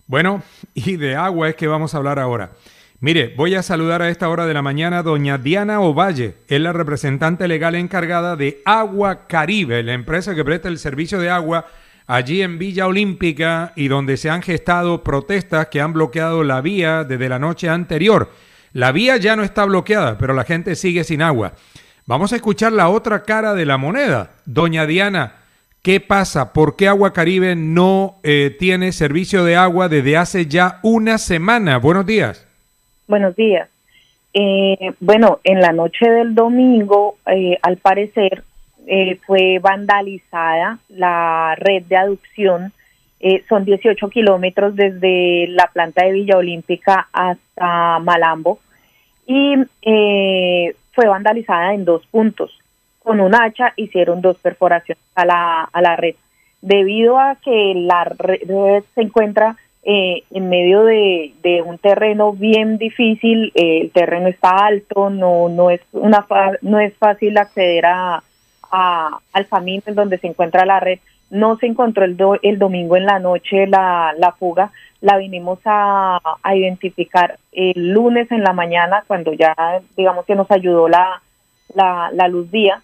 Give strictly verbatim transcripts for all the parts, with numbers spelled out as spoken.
Bueno, y de agua es que vamos a hablar ahora. Mire, voy a saludar a esta hora de la mañana a doña Diana Ovalle. Es la representante legal encargada de Agua Caribe, la empresa que presta el servicio de agua allí en Villa Olímpica y donde se han gestado protestas que han bloqueado la vía desde la noche anterior. La vía ya no está bloqueada, pero la gente sigue sin agua. Vamos a escuchar la otra cara de la moneda. Doña Diana, ¿qué pasa? ¿Por qué Agua Caribe no eh, tiene servicio de agua desde hace ya una semana? Buenos días. Buenos días. Eh, bueno, en la noche del domingo, eh, al parecer, eh, fue vandalizada la red de aducción. Eh, son dieciocho kilómetros desde la planta de Villa Olímpica hasta Malambo y eh, fue vandalizada en dos puntos. Con un hacha hicieron dos perforaciones a la, a la red. Debido a que la red se encuentra eh, en medio de, de un terreno bien difícil, eh, el terreno está alto, no no es una no es fácil acceder a, a al camino en donde se encuentra la red. No se encontró el, do, el domingo en la noche la, la fuga, la vinimos a, a identificar el lunes en la mañana cuando ya digamos que nos ayudó la, la, la luz día.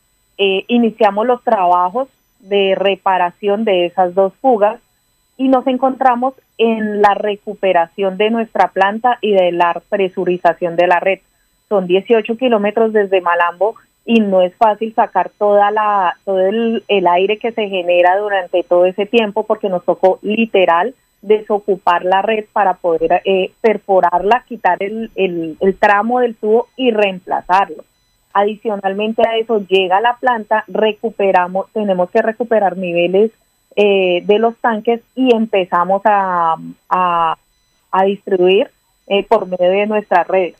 Eh, iniciamos los trabajos de reparación de esas dos fugas y nos encontramos en la recuperación de nuestra planta y de la presurización de la red. Son dieciocho kilómetros desde Malambo y no es fácil sacar toda la todo el, el aire que se genera durante todo ese tiempo porque nos tocó literal desocupar la red para poder eh, perforarla, quitar el, el, el tramo del tubo y reemplazarlo. Adicionalmente a eso llega la planta, recuperamos, tenemos que recuperar niveles eh, de los tanques y empezamos a, a, a distribuir eh, por medio de nuestras redes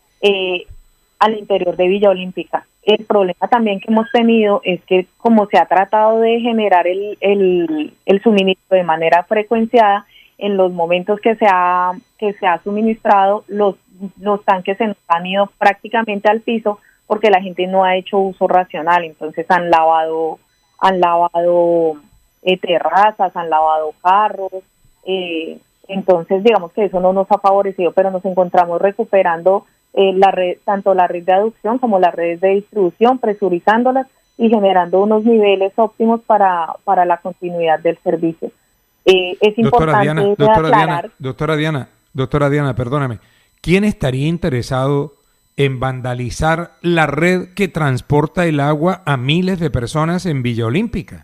eh, al interior de Villa Olímpica. El problema también que hemos tenido es que como se ha tratado de generar el, el, el suministro de manera frecuenciada, en los momentos que se ha, que se ha suministrado, los, los tanques se nos han ido prácticamente al piso porque la gente no ha hecho uso racional, entonces han lavado, han lavado eh, terrazas, han lavado carros, eh, entonces digamos que eso no nos ha favorecido, pero nos encontramos recuperando eh, la red, tanto la red de aducción como las redes de distribución, presurizándolas y generando unos niveles óptimos para, para la continuidad del servicio. Eh, es doctora importante Diana, doctora aclarar, Diana, doctora Diana, doctora Diana, perdóname, ¿quién estaría interesado en vandalizar la red que transporta el agua a miles de personas en Villa Olímpica?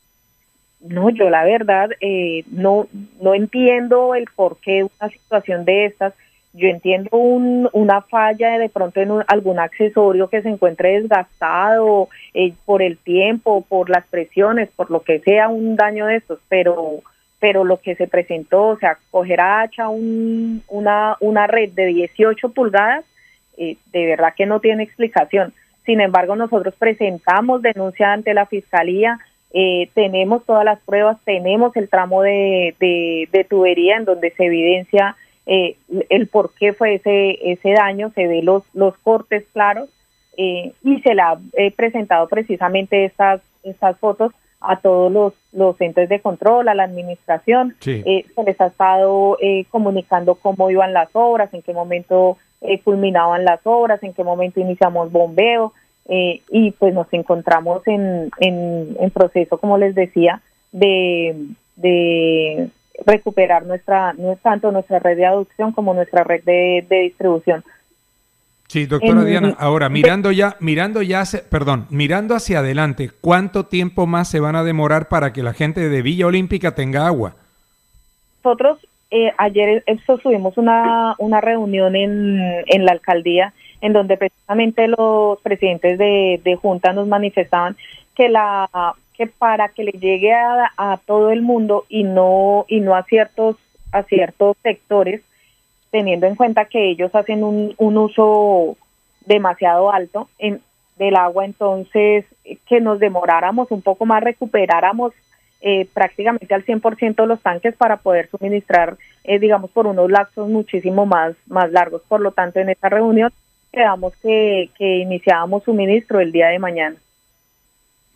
No, yo la verdad eh, no no entiendo el porqué de una situación de estas. Yo entiendo un, una falla de, de pronto en un, algún accesorio que se encuentre desgastado eh, por el tiempo, por las presiones, por lo que sea, un daño de estos, pero pero lo que se presentó, o sea, coger a hacha un, una, una red de dieciocho pulgadas, eh, de verdad que no tiene explicación. Sin embargo, nosotros presentamos denuncia ante la Fiscalía, eh, tenemos todas las pruebas, tenemos el tramo de, de, de tubería en donde se evidencia eh, el por qué fue ese, ese daño, se ve los, los cortes claros, eh, y se le ha eh, presentado precisamente estas, estas fotos a todos los, los entes de control, a la administración. Sí. Eh, se les ha estado eh, comunicando cómo iban las obras, en qué momento eh, culminaban las obras, en qué momento iniciamos bombeo, eh, y pues nos encontramos en, en, en proceso, como les decía, de, de recuperar nuestra, no es tanto nuestra red de aducción como nuestra red de, de distribución. Sí, doctora en, Diana, ahora mirando ya, mirando ya, hacia, perdón, mirando hacia adelante, ¿cuánto tiempo más se van a demorar para que la gente de Villa Olímpica tenga agua? Nosotros eh, ayer eso tuvimos una una reunión en, en la alcaldía en donde precisamente los presidentes de, de junta nos manifestaban que la que para que le llegue a, a todo el mundo y no y no a ciertos a ciertos sectores, teniendo en cuenta que ellos hacen un, un uso demasiado alto en, del agua, entonces que nos demoráramos un poco más, recuperáramos eh, prácticamente al cien por ciento los tanques para poder suministrar, eh, digamos, por unos lapsos muchísimo más, más largos. Por lo tanto, en esta reunión quedamos que, que iniciábamos suministro el día de mañana. Bueno,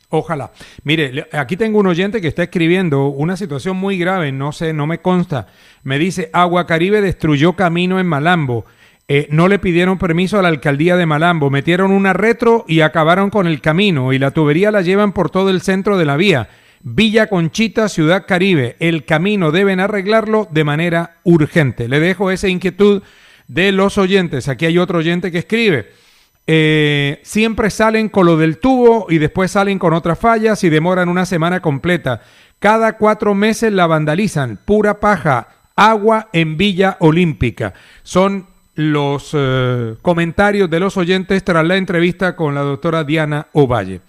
Ojalá. Mire, le- aquí tengo un oyente que está escribiendo una situación muy grave, no sé, no me consta. Me dice, Agua Caribe destruyó camino en Malambo. Eh, no le pidieron permiso a la alcaldía de Malambo, metieron una retro y acabaron con el camino y la tubería la llevan por todo el centro de la vía. Villa Conchita, Ciudad Caribe, el camino deben arreglarlo de manera urgente. Le dejo esa inquietud de los oyentes. Aquí hay otro oyente que escribe. Eh, siempre salen con lo del tubo y después salen con otras fallas y demoran una semana completa. Cada cuatro meses la vandalizan. Pura paja. Agua en Villa Olímpica. Son los eh, comentarios de los oyentes tras la entrevista con la doctora Diana Ovalle.